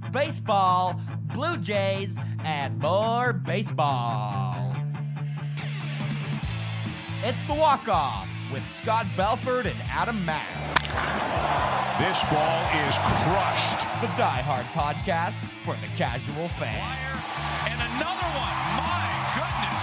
baseball, Blue Jays, and more baseball. It's The Walk-Off with Scott Belford and Adam Mack. This ball is crushed. The Die Hard podcast for the casual fan. And another one. My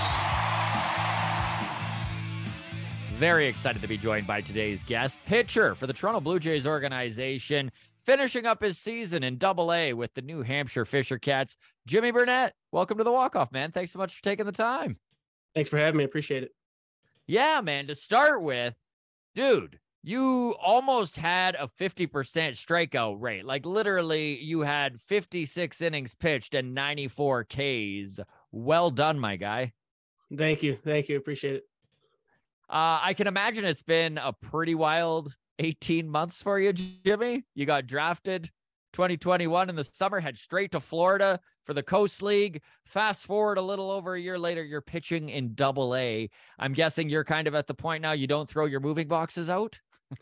goodness. Very excited to be joined by today's guest, pitcher for the Toronto Blue Jays organization, finishing up his season in Double-A with the New Hampshire Fisher Cats, Jimmy Burnett. Welcome to The Walk-Off, man. Thanks so much for taking the time. Thanks for having me. Appreciate it. Yeah, man. To start with, dude, you almost had a 50% strikeout rate. Like literally you had 56 innings pitched and 94 Ks. Well done, my guy. Thank you. Appreciate it. I can imagine it's been a pretty wild 18 months for you, Jimmy. You got drafted 2021 in the summer, head straight to Florida for the Coast League. Fast forward a little over a year later, you're pitching in Double-A. I'm guessing you're kind of at the point now you don't throw your moving boxes out.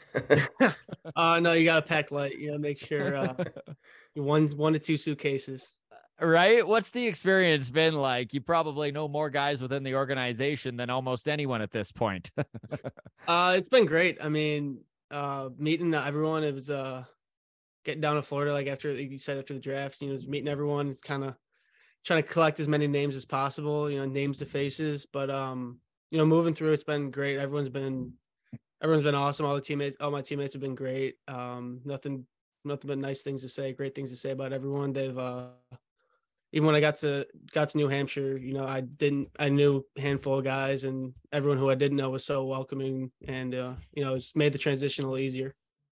No, you got to pack light. You know, make sure one to two suitcases. Right? What's the experience been like? You probably know more guys within the organization than almost anyone at this point. It's been great. I mean, meeting everyone. It was getting down to Florida, like after you said, after the draft, you know, just meeting everyone. It's kind of trying to collect as many names as possible, you know, names to faces. But you know, moving through, it's been great. Everyone's been awesome. All my teammates have been great. Nothing but nice things to say, great things to say about everyone. They've even when I got to New Hampshire, you know, I knew a handful of guys, and everyone who I didn't know was so welcoming, and you know, it's made the transition a little easier.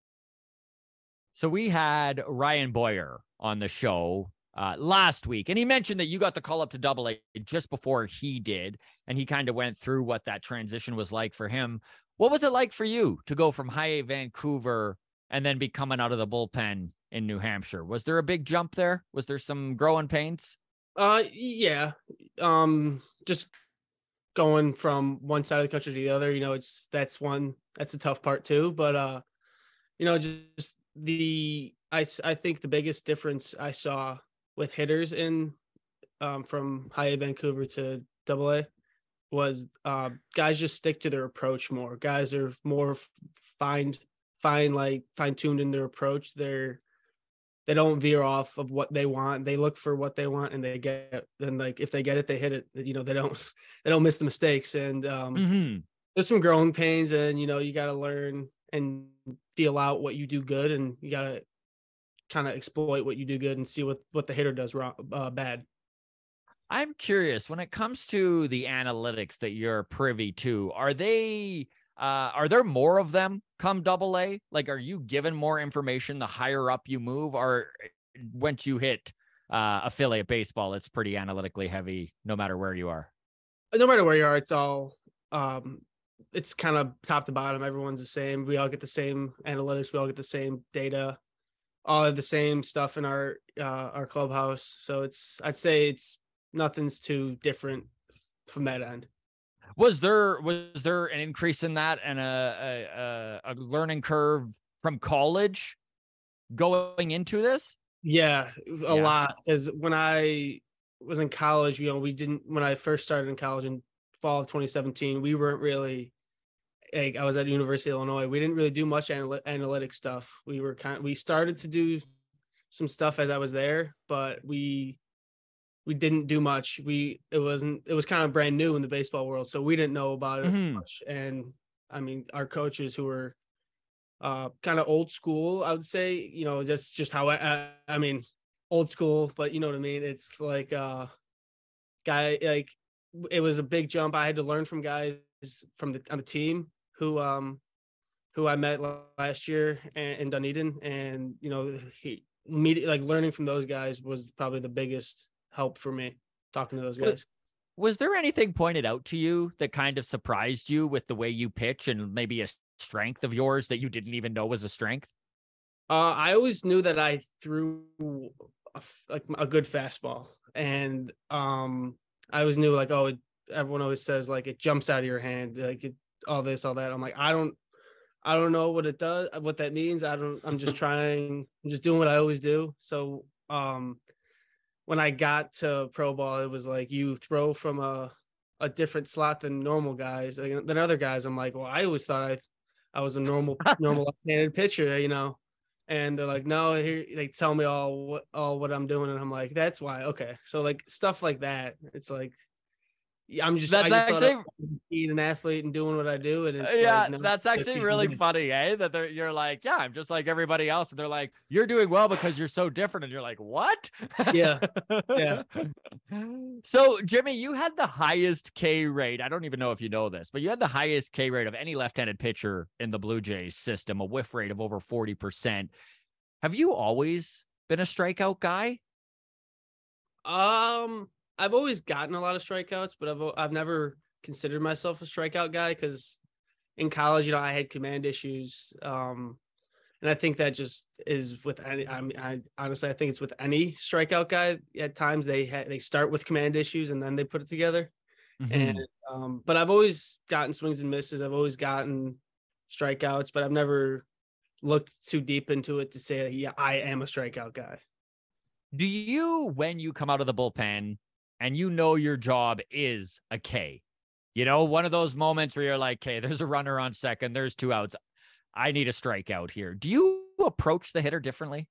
So we had Ryan Boyer on the show last week, and he mentioned that you got the call up to Double-A just before he did, and he kind of went through what that transition was like for him. What was it like for you to go from High A Vancouver and then be coming out of the bullpen in New Hampshire? Was there a big jump there? Was there some growing pains? Yeah. Just going from one side of the country to the other, you know, that's a tough part too. But you know, just I think the biggest difference I saw with hitters in from High A Vancouver to Double-A was guys just stick to their approach more. Guys are more fine-tuned in their approach. They don't veer off of what they want. They look for what they want, and they get it. And like if they get it, they hit it. You know, they don't miss the mistakes. And there's some growing pains, and you know, you got to learn and deal out what you do good, and you got to kind of exploit what you do good and see what the hitter does wrong, bad. I'm curious, when it comes to the analytics that you're privy to, are there more of them come Double-A? Like, are you given more information the higher up you move, or once you hit affiliate baseball, it's pretty analytically heavy no matter where you are? No matter where you are, it's all it's kind of top to bottom. Everyone's the same. We all get the same analytics. We all get the same data, all of the same stuff in our clubhouse. So I'd say nothing's too different from that end. Was there an increase in that and a learning curve from college going into this? Yeah, a lot. Because when I was in college, you know, when I first started in college in fall of 2017, we weren't really, like, I was at University of Illinois. We didn't really do much analytic stuff. We started to do some stuff as I was there, but we didn't do much. It was kind of brand new in the baseball world, so we didn't know about it much. And I mean, our coaches who were kind of old school, I would say, you know, that's just how I mean, old school, but you know what I mean? It's like it was a big jump. I had to learn from guys on the team who I met last year in Dunedin, and you know, learning from those guys was probably the biggest help for me, talking to those guys. Was there anything pointed out to you that kind of surprised you with the way you pitch, and maybe a strength of yours that you didn't even know was a strength? I always knew that I threw a good fastball, and I always knew, like, oh, everyone always says, like, it jumps out of your hand, like all this, all that. I'm like, I don't know what it does, what that means. I'm just doing what I always do. So when I got to pro ball, it was like you throw from a different slot than normal guys, than other guys. I'm like, well, I always thought I was a normal left-handed pitcher, and they're like, no, here they tell me all what I'm doing, and I'm like, that's why. Okay, so like stuff like that. It's like I just actually thought I was being an athlete and doing what I do, and it's yeah, like, no, that's actually really funny, that you're like, yeah, I'm just like everybody else, and they're like, you're doing well because you're so different, and you're like, what? Yeah. So Jimmy, you had the highest K rate. I don't even know if you know this, but you had the highest K rate of any left-handed pitcher in the Blue Jays system, a whiff rate of over 40%. Have you always been a strikeout guy? I've always gotten a lot of strikeouts, but I've never considered myself a strikeout guy because in college, I had command issues. And I think that just is with any. I honestly, I think it's with any strikeout guy. At times, they start with command issues and then they put it together. Mm-hmm. And but I've always gotten swings and misses. I've always gotten strikeouts, but I've never looked too deep into it to say, yeah, I am a strikeout guy. Do you, when you come out of the bullpen and your job is a K, one of those moments where you're like, okay, there's a runner on second, there's 2 outs, I need a strikeout here. Do you approach the hitter differently?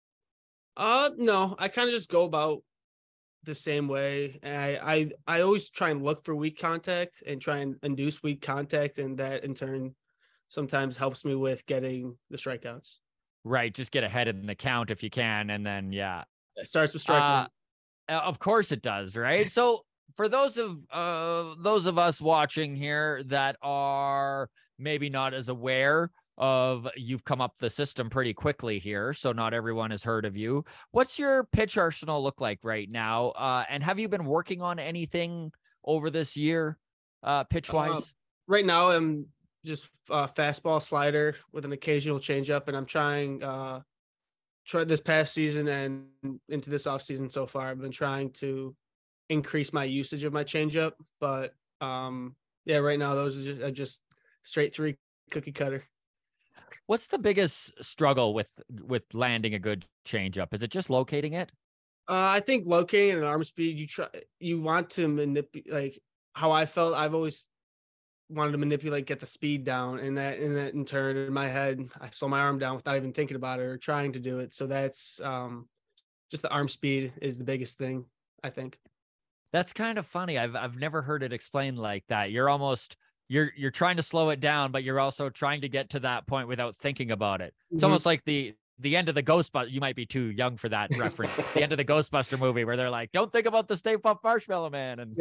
No, I kind of just go about the same way. I always try and look for weak contact and try and induce weak contact, and that in turn sometimes helps me with getting the strikeouts. Right, just get ahead in the count if you can, and then it starts with strike one. Of course it does, right? So for those of us watching here that are maybe not as aware of, you've come up the system pretty quickly here, so not everyone has heard of you. What's your pitch arsenal look like right now? And have you been working on anything over this year, pitch wise? Right now, I'm just fastball, slider with an occasional changeup, and I'm trying this past season and into this off season so far, I've been trying to increase my usage of my changeup. But right now those are just straight 3 cookie cutter. What's the biggest struggle with landing a good changeup? Is it just locating it? I think locating it and arm speed. You want to manipulate, like how I felt. I've always wanted to manipulate, get the speed down, and that in turn in my head, I slow my arm down without even thinking about it or trying to do it. So that's just the arm speed is the biggest thing, I think. That's kind of funny. I've never heard it explained like that. You're almost you're trying to slow it down, but you're also trying to get to that point without thinking about it. It's almost like the end of the Ghostbuster. You might be too young for that reference. The end of the Ghostbuster movie where they're like, "Don't think about the Stay Puft Marshmallow Man." And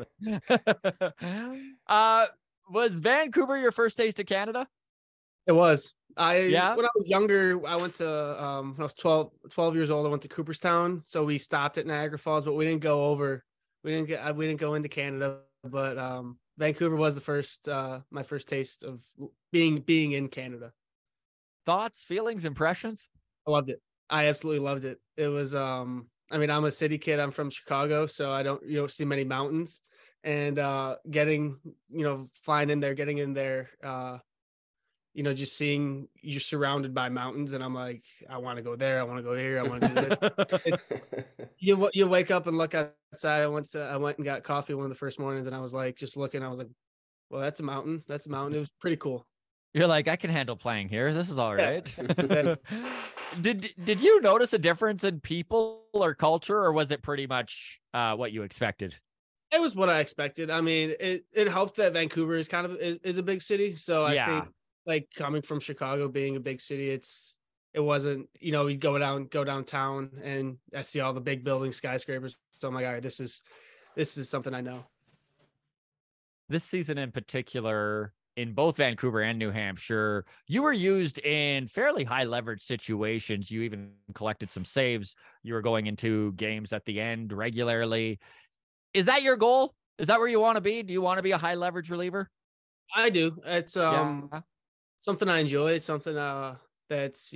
was Vancouver your first taste of Canada? It was. When I was younger, I went to when I was 12 years old, I went to Cooperstown. So we stopped at Niagara Falls, but we didn't go over. We didn't go into Canada, but Vancouver was the first my first taste of being in Canada. Thoughts, feelings, impressions? I loved it. I absolutely loved it. It was I'm a city kid. I'm from Chicago, so you don't see many mountains. And flying in there, getting in there, just seeing you're surrounded by mountains, and I'm like, I want to go there, I want to go here, I want to do this. You wake up and look outside. I went and got coffee one of the first mornings, and I was like, just looking, I was like, well, that's a mountain. It was pretty cool. You're like, I can handle playing here. This is all right. Yeah. Did you notice a difference in people or culture, or was it pretty much what you expected? It was what I expected. I mean, it helped that Vancouver is kind of is a big city. So I think, like, coming from Chicago, being a big city, it wasn't, you'd go downtown and I see all the big buildings, skyscrapers. So I'm like, all right, this is something I know. This season in particular, in both Vancouver and New Hampshire, you were used in fairly high leverage situations. You even collected some saves. You were going into games at the end regularly. Is that your goal? Is that where you want to be? Do you want to be a high leverage reliever? I do. It's something I enjoy. It's something that's,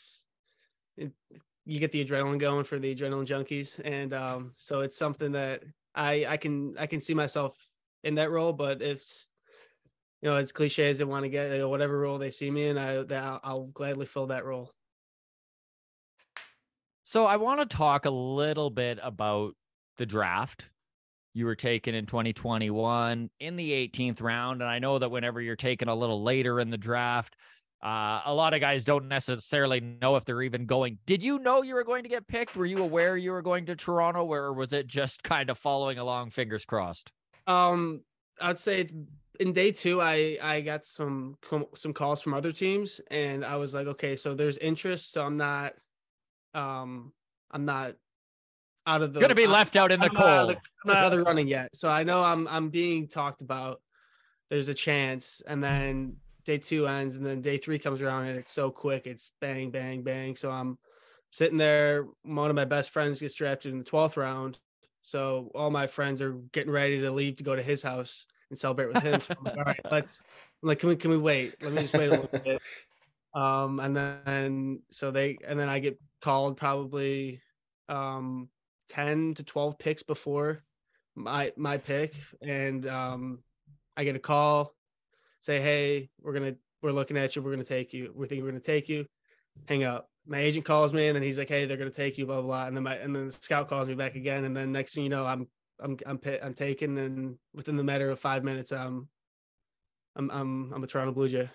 you get the adrenaline going for the adrenaline junkies. And so it's something that I can see myself in that role, but it's, as cliche as they want to get, whatever role they see me in, I'll gladly fill that role. So I want to talk a little bit about the draft. You were taken in 2021 in the 18th round. And I know that whenever you're taken a little later in the draft, a lot of guys don't necessarily know if they're even going. Did you know you were going to get picked? Were you aware you were going to Toronto, or was it just kind of following along, fingers crossed? I'd say in day 2, I got some calls from other teams, and I was like, okay, so there's interest. So I'm not out of the Gonna be left out in the cold. I'm not out of the running yet. So I know I'm being talked about. There's a chance, and then day 2 ends, and then day 3 comes around, and it's so quick. It's bang, bang, bang. So I'm sitting there. One of my best friends gets drafted in the 12th round. So all my friends are getting ready to leave to go to his house and celebrate with him. So I'm like, all right, can we wait? Let me just wait a little bit. And then I get called probably 10 to 12 picks before my pick, and I get a call, say, hey, we're looking at you, we're gonna take you, we think we're gonna take you. Hang up. My agent calls me, and then he's like, hey, they're gonna take you, blah blah blah. And then the scout calls me back again, and then next thing you know, I'm taken, and within the matter of 5 minutes, I'm a Toronto Blue Jay.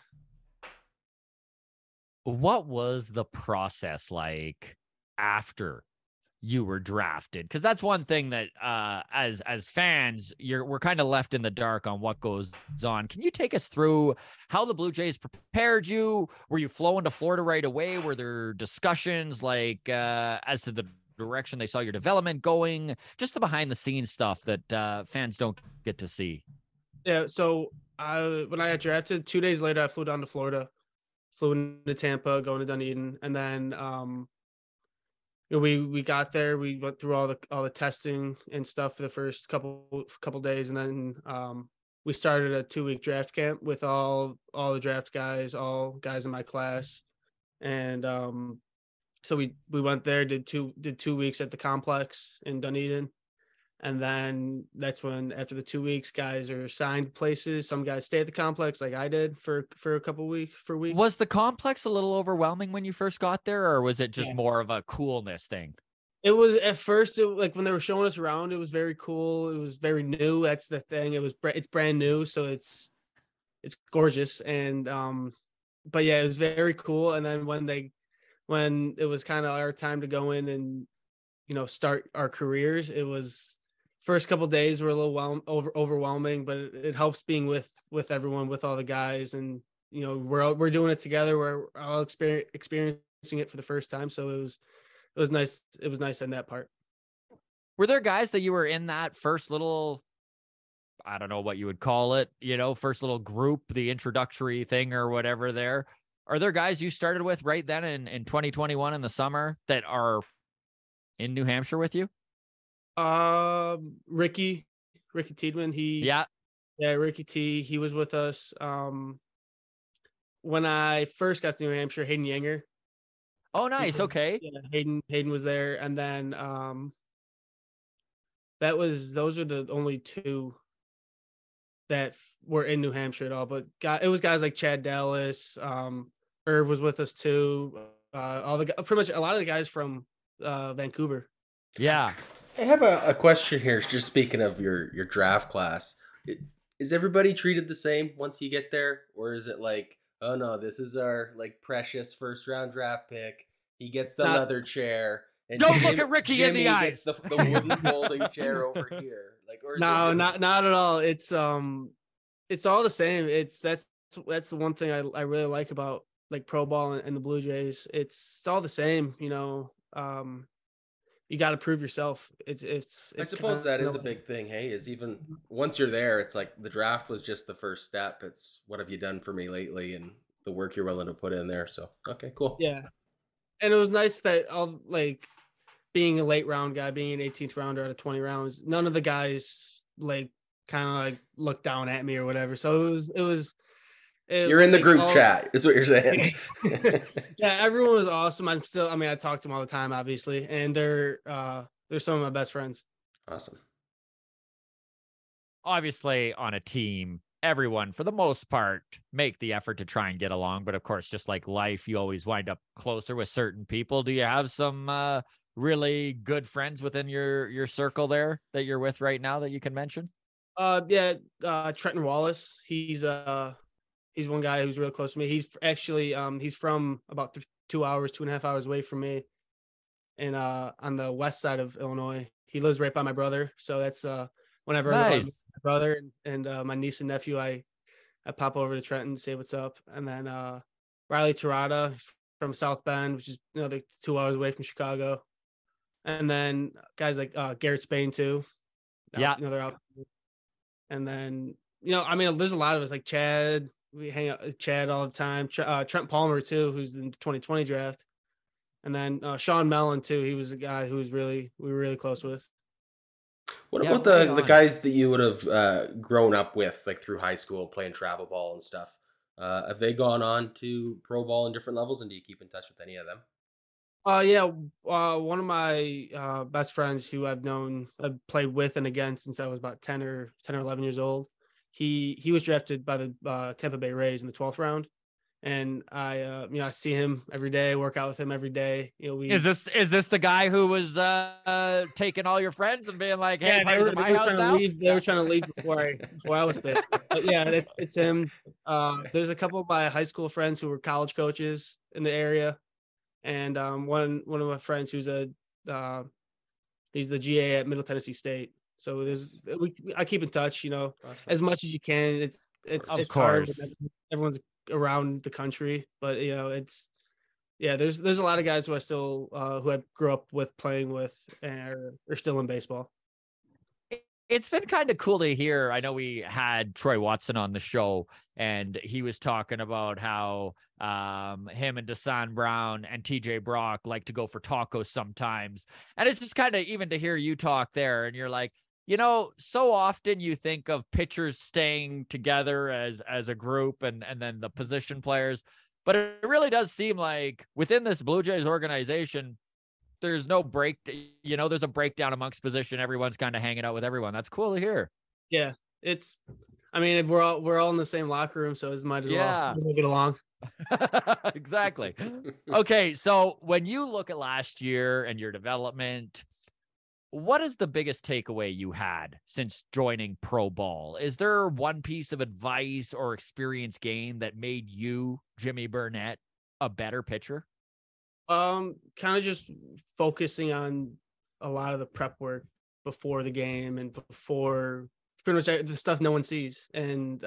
What was the process like after you were drafted? Because that's one thing that as fans, we're kind of left in the dark on what goes on. Can you take us through how the Blue Jays prepared you? Were you flown to Florida right away? Were there discussions like as to the direction they saw your development going? Just the behind the scenes stuff that fans don't get to see. Yeah, so when I got drafted, 2 days later I flew down to Florida, flew into Tampa, going to Dunedin, and then we got there. We went through all the testing and stuff for the first couple days, and then we started a 2-week draft camp with all the draft guys, all guys in my class, and so we went there, did 2 weeks at the complex in Dunedin, and then that's when after the 2 weeks, guys are assigned places. Some guys stay at the complex, like I did for a couple weeks. Was the complex a little overwhelming when you first got there, or was it just more of a coolness thing? It was at first, like when they were showing us around, it was very cool. It was very new. That's the thing. It's brand new, so it's gorgeous. And but yeah, it was very cool. And then when it was kind of our time to go in and start our careers, it was first couple of days were a little overwhelming, but it helps being with everyone, with all the guys, and we're doing it together. We're all experiencing it for the first time, so it was nice. It was nice in that part. Were there guys that you were in that first little, I don't know what you would call it, first little group, the introductory thing or whatever there? Are there guys you started with right then in 2021 in the summer that are in New Hampshire with you? Ricky Tiedemann. Ricky T. He was with us. When I first got to New Hampshire, Hayden Yanger. Oh, nice. Okay. Yeah, Hayden was there, and then those are the only 2 that were in New Hampshire at all. But it was guys like Chad Dallas. Irv was with us too. Pretty much a lot of the guys from Vancouver. Yeah. I have a question here. Just speaking of your draft class, is everybody treated the same once you get there, or is it like, oh no, this is our precious first round draft pick. He gets the leather chair. And don't look at Ricky Jimmy in the eyes. Gets the wooden folding chair over here. No, not at all. It's all the same. That's the one thing I really like about pro ball and the Blue Jays. It's all the same. You got to prove yourself. It's I suppose that is a big thing. Hey, is even once you're there, it's like the draft was just the first step. It's what have you done for me lately, and the work you're willing to put in there. So okay, cool. Yeah, and it was nice that being a late round guy, being an 18th rounder out of 20 rounds, none of the guys kind of looked down at me or whatever. So it was. You're in the group chat, is what you're saying. Yeah, everyone was awesome. I talk to them all the time, obviously, and they're some of my best friends. Awesome. Obviously, on a team, everyone, for the most part, make the effort to try and get along. But of course, just like life, you always wind up closer with certain people. Do you have some really good friends within your circle there that you're with right now that you can mention? Trenton Wallace. He's one guy who's real close to me. He's actually he's from about 2.5 hours away from me, and on the west side of Illinois. He lives right by my brother, so that's whenever I live with my brother and my niece and nephew, I pop over to Trenton to say what's up. And then Riley Terada from South Bend, which is another 2 hours away from Chicago. And then guys like Garrett Spain too. Another out. And then, there's a lot of us like Chad. We hang out with Chad all the time. Trent Palmer too, who's in the 2020 draft. And then Sean Mellon too. He was a guy who we were really close with. What about the guys that you would have grown up with, like through high school, playing travel ball and stuff? Have they gone on to pro ball in different levels, and do you keep in touch with any of them? One of my best friends who I've played with and against since I was about 10 or 11 years old. He was drafted by the Tampa Bay Rays in the 12th round. And I see him every day, work out with him every day. Is this the guy who was taking all your friends and being like, "Hey, they were my house now?" They were trying to leave before I was there. But yeah, it's him. There's a couple of my high school friends who were college coaches in the area, and one of my friends who's he's the GA at Middle Tennessee State. So I keep in touch, as much as you can. It's hard. Everyone's around the country, but there's a lot of guys who I still who I grew up with playing with and are still in baseball. It's been kind of cool to hear. I know we had Troy Watson on the show, and he was talking about how him and Desan Brown and TJ Brock like to go for tacos sometimes. And it's just kind of even to hear you talk there, and you're like, so often you think of pitchers staying together as a group and then the position players, but it really does seem like within this Blue Jays organization, there's no break, there's a breakdown amongst position. Everyone's kind of hanging out with everyone. That's cool to hear. Yeah. We're all in the same locker room, so it might as well get along. Exactly. Okay. So when you look at last year and your development, what is the biggest takeaway you had since joining pro ball? Is there one piece of advice or experience gained that made you, Jimmy Burnett, a better pitcher? Kind of just focusing on a lot of the prep work before the game and before pretty much the stuff no one sees. And,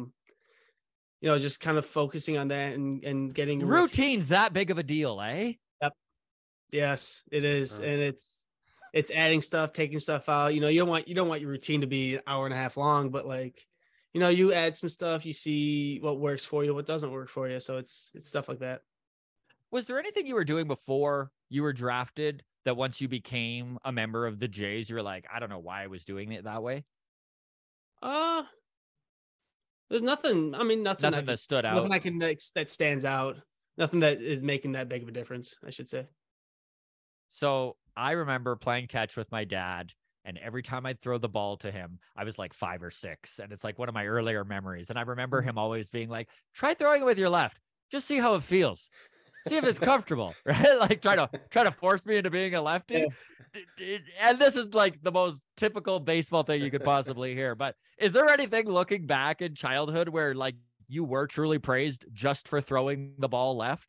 just kind of focusing on that and getting routine's that big of a deal, eh? Yep. Yes, it is. And it's adding stuff, taking stuff out. You don't want your routine to be an hour and a half long, but you add some stuff, you see what works for you, what doesn't work for you. So it's stuff like that. Was there anything you were doing before you were drafted that once you became a member of the Jays, you were like, I don't know why I was doing it that way? There's nothing. Nothing that stood out. Nothing that stands out. Nothing that is making that big of a difference, I should say. So I remember playing catch with my dad, and every time I'd throw the ball to him, I was like 5 or 6. And it's like one of my earlier memories. And I remember him always being like, try throwing it with your left. Just see how it feels. See if it's comfortable, right? Like try to force me into being a lefty. Yeah. And this is like the most typical baseball thing you could possibly hear. But is there anything looking back in childhood where like you were truly praised just for throwing the ball left?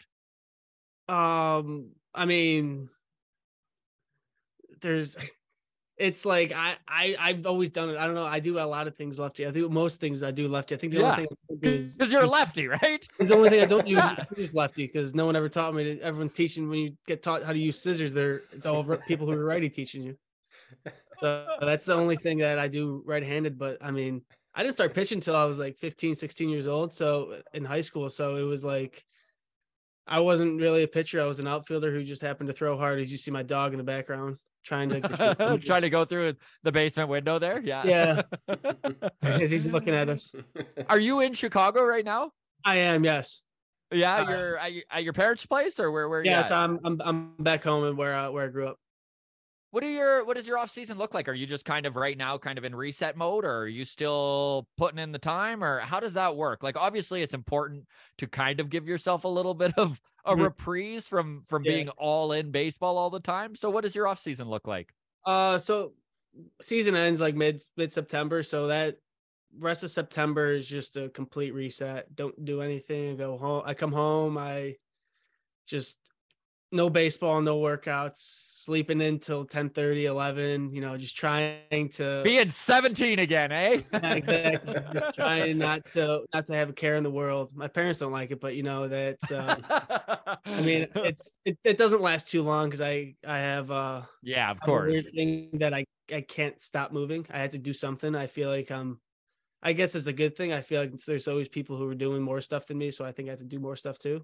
It's like I've always done it. I don't know. I do a lot of things lefty. I do most things I do lefty. I think the only thing I do is because you're a lefty, right? It's the only thing I don't use is lefty because no one ever taught me. Everyone's teaching when you get taught how to use scissors. It's all people who are righty teaching you. So that's the only thing that I do right-handed. But I didn't start pitching until I was like 15, 16 years old. So in high school, so it was like I wasn't really a pitcher. I was an outfielder who just happened to throw hard. As you see my dog in the background. Trying to go through the basement window there. Yeah. As he's looking at us. Are you in Chicago right now? I am. Yes. Yeah. You're at your parents' place or where? Yes. I'm back home and where I grew up. What does your off season look like? Are you just kind of right now kind of in reset mode, or are you still putting in the time, or how does that work? Like, obviously it's important to kind of give yourself a little bit of a Mhm. reprise from Yeah. being all in baseball all the time. So what does your off season look like? So season ends like mid September, so that rest of September is just a complete reset. Don't do anything. I go home. I come home. I just no baseball, no workouts, sleeping in till 10:30, 11, just trying to Being 17 again, eh? yeah, exactly. Just trying not to have a care in the world. My parents don't like it, but that's I mean, it doesn't last too long because I have yeah, of I have a weird course. thing that I can't stop moving. I had to do something. I feel like I guess it's a good thing. I feel like there's always people who are doing more stuff than me, so I think I have to do more stuff too.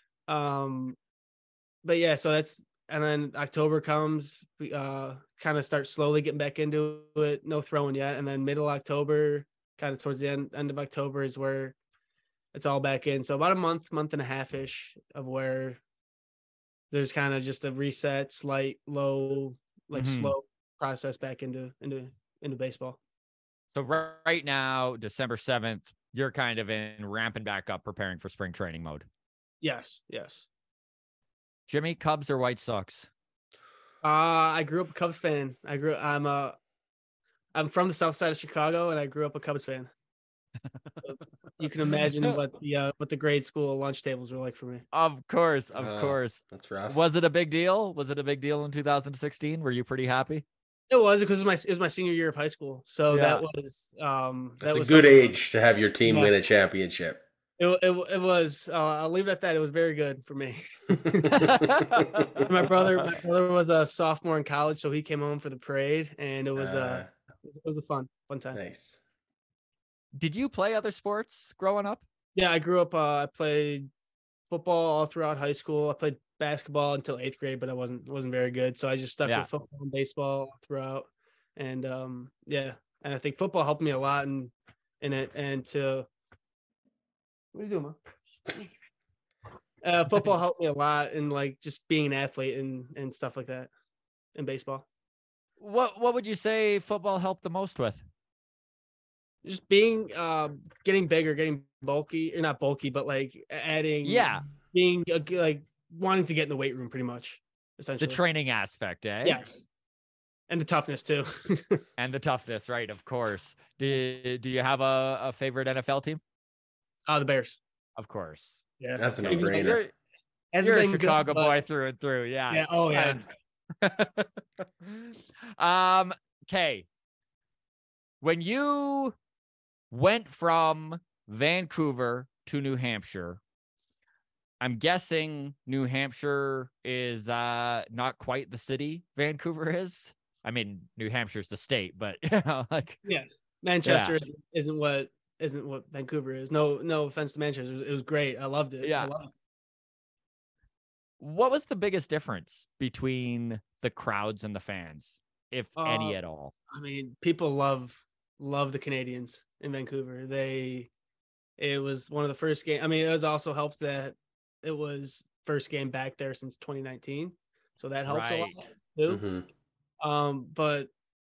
But yeah, so and then October comes, we kind of start slowly getting back into it. No throwing yet, and then middle October, kind of towards the end of October is where it's all back in. So about a month and a half ish of where there's kind of just a reset, slight low, like Mhm. slow process back into baseball. So right now, December 7th, you're kind of in ramping back up, preparing for spring training mode. Yes. Jimmy, Cubs or White Sox? I grew up a Cubs fan. I'm from the south side of Chicago, and I grew up a Cubs fan. So you can imagine what the grade school lunch tables were like for me. Of course. That's rough. Was it a big deal? Was it a big deal in 2016? Were you pretty happy? It was because it was my senior year of high school, so Yeah. that was That's a was good something- age to have your team Yeah. win a championship. It was. I'll leave it at that. It was very good for me. My brother was a sophomore in college, so he came home for the parade, and it was a fun time. Nice. Did you play other sports growing up? Yeah, I grew up. I played football all throughout high school. I played basketball until 8th grade, but I wasn't very good. So I just stuck Yeah. with football and baseball throughout. And and I think football helped me a lot in it. And what are you doing, Mom? Football helped me a lot in like just being an athlete and stuff like that in baseball. What would you say football helped the most with? Just being getting bigger, getting bulky, or not bulky, but like adding being like wanting to get in the weight room pretty much, essentially. The training aspect, eh? Yes. And the toughness too. And the toughness, right? Of course. Do you have a favorite NFL team? The Bears. Of course. Yeah. That's a You're, no-brainer. you're a been good, Chicago but- boy through and through. Yeah. Yeah. Oh yeah. Okay. When you went from Vancouver to New Hampshire, I'm guessing New Hampshire is not quite the city Vancouver is. I mean, New Hampshire's the state, but like Yes. Manchester isn't what Vancouver is. No offense to Manchester. It was great. I loved it. Yeah. I loved it. what was the biggest difference between the crowds and the fans, if any at all? I mean, people love the Canadians in Vancouver. It was one of the first game. I mean, it was also helped that it was first game back there since 2019. So that helps a lot too. Mhm. But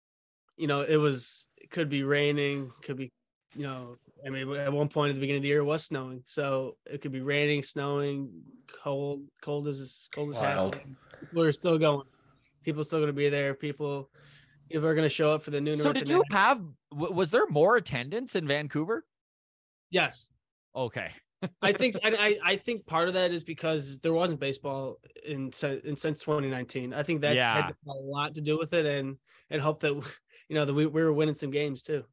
it could be raining, could be, I mean, at one point at the beginning of the year it was snowing. So it could be raining, snowing, cold as Wild. hell. We're still going. People are still going to be there. People are going to show up for the new. So did you have, was there more attendance in Vancouver? Yes. Okay. I think I think part of that is because there wasn't baseball since 2019. I think that's had a lot to do with it, and it helped that that we were winning some games too.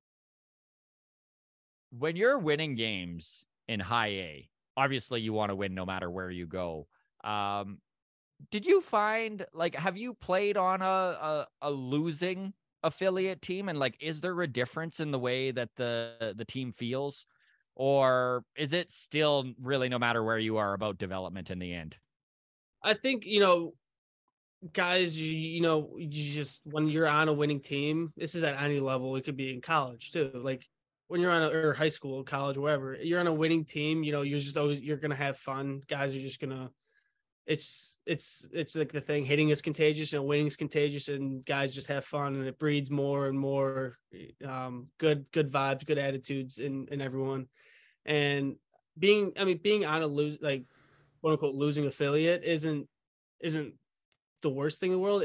When you're winning games in high A, obviously you want to win no matter where you go. Did you find, like, have you played on a losing affiliate team, and like, is there a difference in the way that the team feels? Or is it still really, no matter where you are, about development in the end? I think, guys, you just, when you're on a winning team, this is at any level. It could be in college too. Like when you're on or high school, college, wherever, you're on a winning team, you're just always, you're going to have fun. Guys are just going to, it's like the thing, hitting is contagious and winning is contagious, and guys just have fun, and it breeds more and more good vibes, good attitudes in everyone. And being on a lose, like quote unquote losing affiliate isn't the worst thing in the world.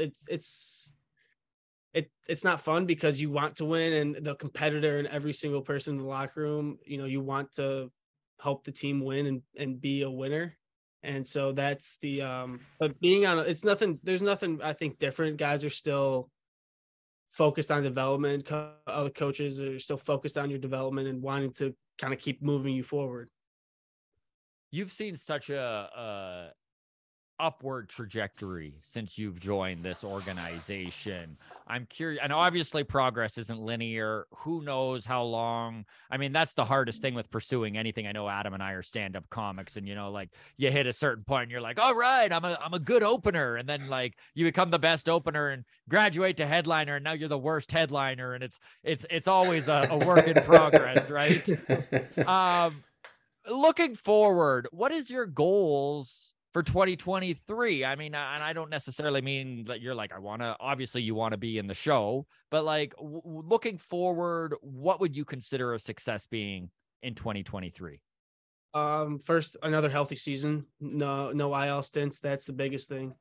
It's not fun because you want to win, and the competitor and every single person in the locker room, you want to help the team win and be a winner. And so that's the but being on there's nothing I think different. Guys are still focused on development. Other coaches are still focused on your development and wanting to kind of keep moving you forward. You've seen such a upward trajectory since you've joined this organization. I'm curious, and obviously progress isn't linear. Who knows how long? I mean, that's the hardest thing with pursuing anything. I know Adam and I are stand-up comics, and like you hit a certain point and you're like, all right, I'm a good opener, and then like you become the best opener and graduate to headliner, and now you're the worst headliner, and it's always a work in progress, right? Looking forward, what is your goals for 2023? I mean, and I don't necessarily mean that you're like, obviously you want to be in the show, but like looking forward, what would you consider a success being in 2023? First, another healthy season. No IL stints. That's the biggest thing.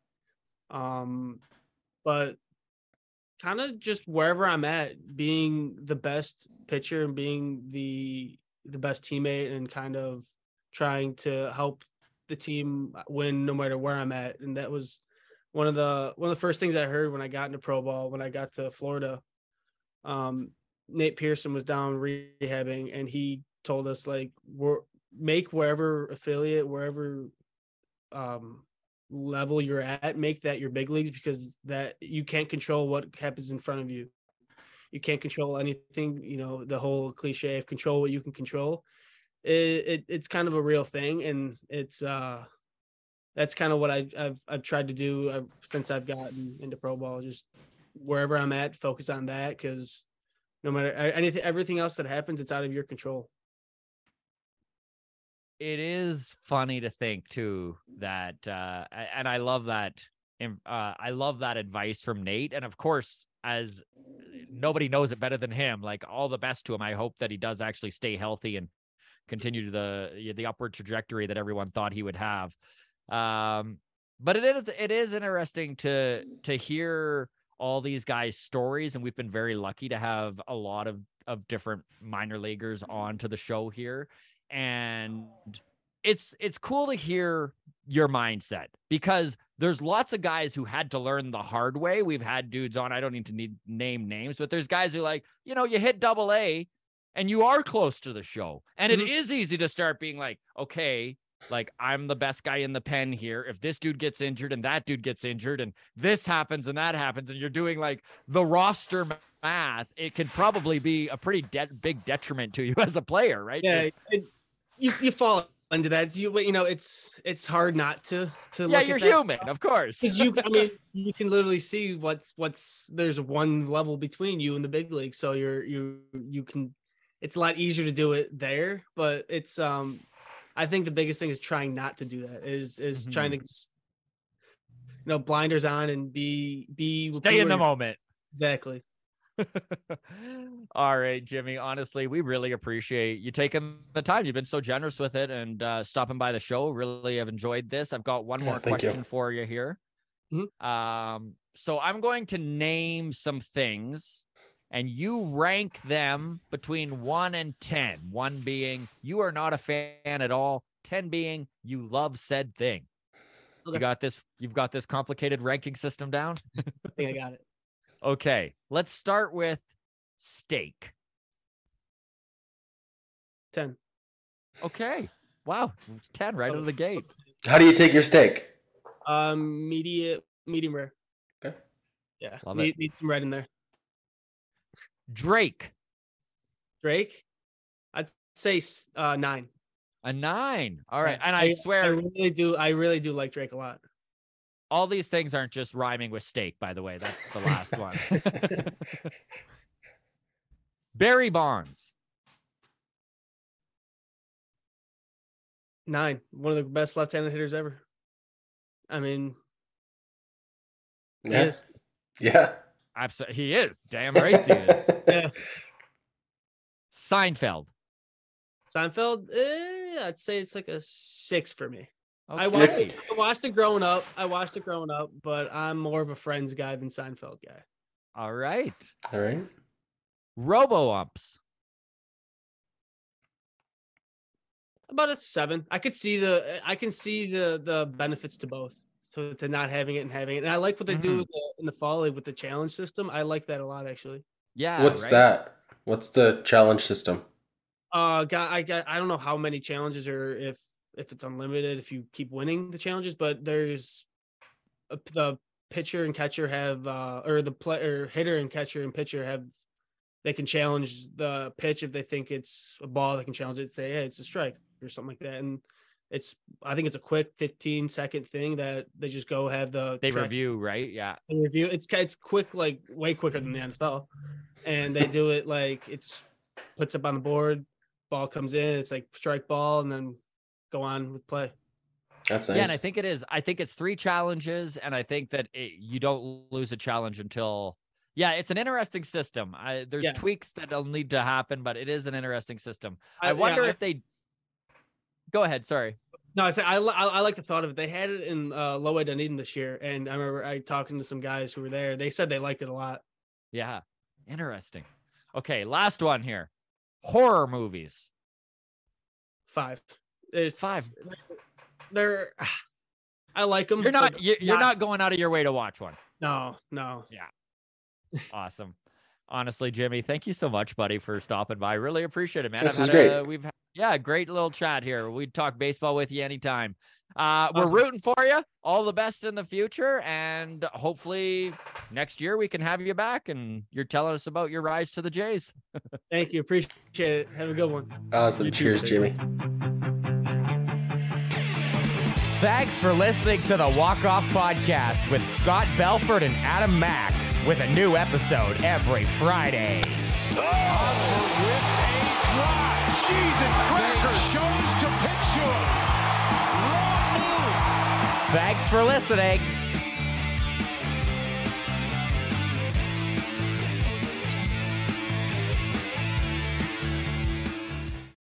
But kind of just wherever I'm at, being the best pitcher and being the best teammate, and kind of trying to help the team win no matter where I'm at. And that was one of the first things I heard when I got into pro ball, when I got to Florida. Nate Pearson was down rehabbing, and he told us like, make wherever affiliate, wherever level you're at, make that your big leagues, because that you can't control what happens in front of you. You can't control anything, the whole cliche of control what you can control. It's kind of a real thing, and it's that's kind of what I've tried to do since I've gotten into pro ball. Just wherever I'm at, focus on that, because no matter everything else that happens, it's out of your control. It is funny to think too that and I love that advice from Nate, and of course, as nobody knows it better than him, like all the best to him. I hope that he does actually stay healthy and continue the upward trajectory that everyone thought he would have. But it is interesting to hear all these guys' stories, and we've been very lucky to have a lot of different minor leaguers onto the show here, and it's cool to hear your mindset, because there's lots of guys who had to learn the hard way. We've had dudes on, I don't need to name names, but there's guys who like, you hit AA and you are close to the show. And it is easy to start being like, okay, like I'm the best guy in the pen here. If this dude gets injured and that dude gets injured and this happens and that happens, and you're doing like the roster math, it can probably be a pretty big detriment to you as a player, right? Yeah, you fall into that. It's hard not to yeah, you're human, of course. Because you can literally see what's there's one level between you and the big league, so you can. It's a lot easier to do it there, but it's I think the biggest thing is trying not to do that. Is trying to blinders on and be stay in the moment. Exactly. All right, Jimmy, honestly, we really appreciate you taking the time. You've been so generous with it, and stopping by the show. Really have enjoyed this. I've got one more question for you here. So I'm going to name some things, and you rank them between 1 and 10. 1 being you are not a fan at all, 10 being you love said thing. Okay. You've got this complicated ranking system down? I think I got it. Okay, let's start with steak. 10. Okay. Wow, it's 10 right out of the gate. How do you take your steak? Medium rare. Okay. Yeah, Love need some red in there. Drake. I'd say 9. A 9. All right, and I swear I really do like Drake a lot. All these things aren't just rhyming with steak, by the way. That's the last one. Barry Bonds. 9. One of the best left-handed hitters ever. I mean, yeah. He is. Yeah. Absolutely. He is. Damn right he is. Yeah. Seinfeld. I'd say it's like a 6 for me. I watched it growing up. But I'm more of a Friends guy than Seinfeld guy. All right. Robo-umps. About a 7. I can see the benefits to both. So to not having it and having it. And I like what they do in the fall with the challenge system. I like that a lot, actually. Yeah. What's that? What's the challenge system? I don't know how many challenges or if it's unlimited, if you keep winning the challenges, but there's the pitcher and catcher have, or the player, hitter and catcher and pitcher have, they can challenge the pitch. If they think it's a ball, they can challenge it, say, hey, it's a strike or something like that. And I think it's a quick 15-second thing that they just go have they review, right? Yeah. They review. It's quick, like way quicker than the NFL. And they do it like it's puts up on the board, ball comes in, it's like strike ball, and then go on with play. That's nice. Yeah, and I think it is. I think it's 3 challenges, and I think that you don't lose a challenge until. Yeah, it's an interesting system. There's tweaks that'll need to happen, but it is an interesting system. I wonder if they. Go ahead. Sorry. No, I said I like the thought of it. They had it in Low A Dunedin this year, and I remember talking to some guys who were there. They said they liked it a lot. Yeah, interesting. Okay, last one here. Horror movies. 5. It's 5. I like them. You're not going out of your way to watch one. No. Yeah. Awesome. Honestly, Jimmy, thank you so much, buddy, for stopping by. Really appreciate it, man. This is great. We've had great little chat here. We'd talk baseball with you anytime. We're rooting for you. All the best in the future, and hopefully next year we can have you back and you're telling us about your rise to the Jays. Thank you. Appreciate it. Have a good one. Awesome. Cheers, Jimmy. Thanks for listening to the Walk Off Podcast with Scott Belford and Adam Mack, with a new episode every Friday. Osborne with a drive. Cheese and crackers. Shows to pitch to him. Wrong move. Thanks for listening.